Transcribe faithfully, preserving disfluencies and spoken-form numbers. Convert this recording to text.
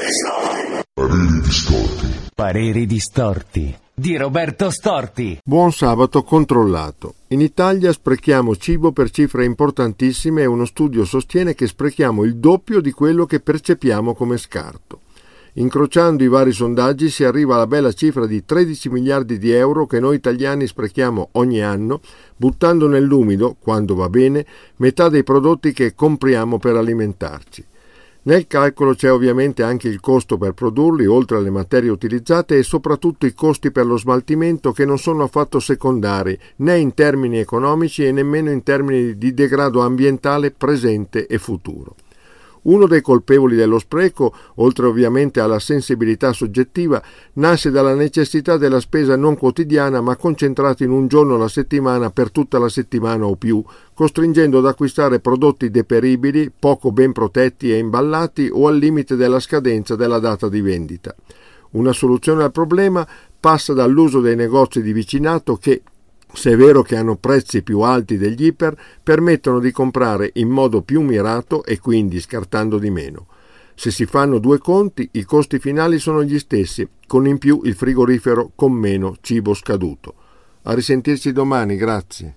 Pareri distorti. Pareri distorti di Roberto Storti. Buon sabato controllato. In Italia sprechiamo cibo per cifre importantissime e uno studio sostiene che sprechiamo il doppio di quello che percepiamo come scarto. Incrociando i vari sondaggi si arriva alla bella cifra di tredici miliardi di euro che noi italiani sprechiamo ogni anno, buttando nell'umido, quando va bene, metà dei prodotti che compriamo per alimentarci. Nel calcolo c'è ovviamente anche il costo per produrli, oltre alle materie utilizzate, e soprattutto i costi per lo smaltimento, che non sono affatto secondari, né in termini economici e nemmeno in termini di degrado ambientale presente e futuro. Uno dei colpevoli dello spreco, oltre ovviamente alla sensibilità soggettiva, nasce dalla necessità della spesa non quotidiana ma concentrata in un giorno alla settimana per tutta la settimana o più, costringendo ad acquistare prodotti deperibili, poco ben protetti e imballati o al limite della scadenza della data di vendita. Una soluzione al problema passa dall'uso dei negozi di vicinato che, se è vero che hanno prezzi più alti degli iper, permettono di comprare in modo più mirato e quindi scartando di meno. Se si fanno due conti, i costi finali sono gli stessi, con in più il frigorifero con meno cibo scaduto. A risentirci domani, grazie.